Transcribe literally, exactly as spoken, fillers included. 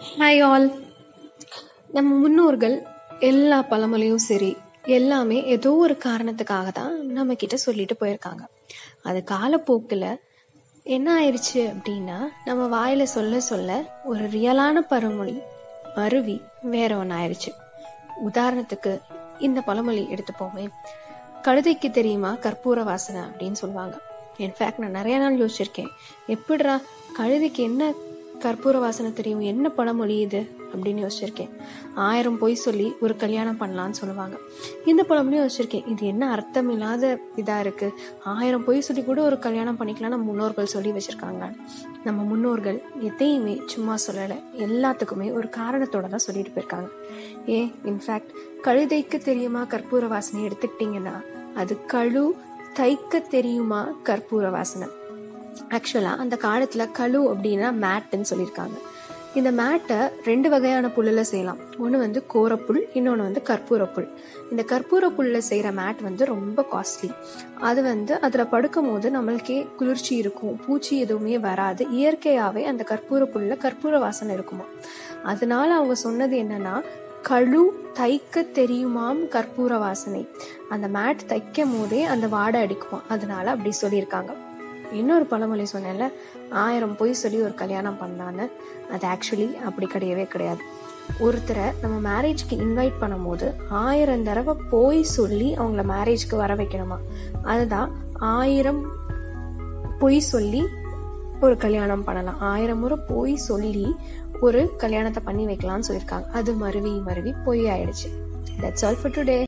Hi all. நம்ம முன்னோர்கள் எல்லா பழமொழியும் சரி எல்லாமே ஏதோ ஒரு காரணத்துக்காக தான் நம்ம கிட்ட சொல்லிட்டு போயிருக்காங்க. அது காலப்போக்கில் என்ன ஆயிடுச்சு அப்படின்னா, நம்ம வாயில சொல்ல சொல்ல ஒரு ரியலான பழமொழி மருவி வேற ஒன்று ஆயிடுச்சு. உதாரணத்துக்கு இந்த பழமொழி எடுத்துப்போமே, கழுதைக்கு தெரியுமா கற்பூர வாசனை அப்படின்னு சொல்லுவாங்க. இன்ஃபேக்ட் நான் நிறைய நாள் யோசிச்சிருக்கேன், எப்படிரா கழுதைக்கு என்ன கற்பூர வாசனை தெரியும், என்ன பழமொழி இது அப்படின்னு யோசிச்சிருக்கேன். ஆயிரம் பொய் சொல்லி ஒரு கல்யாணம் பண்ணலான்னு சொல்லுவாங்க. இந்த பழமொழியும் யோசிச்சிருக்கேன், இது என்ன அர்த்தம் இல்லாத இதா இருக்கு, ஆயிரம் பொய் சொல்லி கூட ஒரு கல்யாணம் பண்ணிக்கலாம் நம்ம முன்னோர்கள் சொல்லி வச்சிருக்காங்க. நம்ம முன்னோர்கள் எதையுமே சும்மா சொல்லலை, எல்லாத்துக்குமே ஒரு காரணத்தோட தான் சொல்லிட்டு போயிருக்காங்க. ஏன் இன்ஃபேக்ட் கழுதைக்கு தெரியுமா கற்பூர வாசனை எடுத்துக்கிட்டீங்கன்னா, அது கழு தைக்க தெரியுமா கற்பூர வாசனை. ஆக்சுவலா அந்த காலத்துல கழு அப்படின்னா மேட்டுன்னு சொல்லியிருக்காங்க. இந்த மேட்டை ரெண்டு வகையான புல்லுல செய்யலாம். ஒன்று வந்து கோரப்புல், இன்னொன்று வந்து கற்பூர புல். இந்த கற்பூர புல்ல செய்யற மேட் வந்து ரொம்ப காஸ்ட்லி. அது வந்து அதுல படுக்கும் போது நம்மளுக்கே குளிர்ச்சி இருக்கும், பூச்சி எதுவுமே வராது, இயற்கையாவே அந்த கற்பூர புல்ல கற்பூர வாசனை இருக்குமா. அதனால அவங்க சொன்னது என்னன்னா, கழு தைக்க தெரியுமாம் கற்பூர வாசனை. அந்த மேட் தைக்கும் போதே அந்த வாடை அடிக்குமா, அதனால அப்படி சொல்லியிருக்காங்க. இன்னொரு பழமொழி சொன்னேன்ல, ஆயிரம் பொய் சொல்லி ஒரு கல்யாணம் பண்ணலான்னு, அது ஆக்சுவலி அப்படி கிடையவே கிடையாது. ஒருத்தரை நம்ம மேரேஜ்க்கு இன்வைட் பண்ணும் போது ஆயிரம் தடவை போய் சொல்லி அவங்கள மேரேஜ்க்கு வர வைக்கணுமா. அதுதான் ஆயிரம் பொய் சொல்லி ஒரு கல்யாணம் பண்ணலாம், ஆயிரம் முறை பொய் சொல்லி ஒரு கல்யாணத்தை பண்ணி வைக்கலாம்னு சொல்லியிருக்காங்க. அது மருவி மருவி பொய் ஆயிடுச்சு. That's all for today.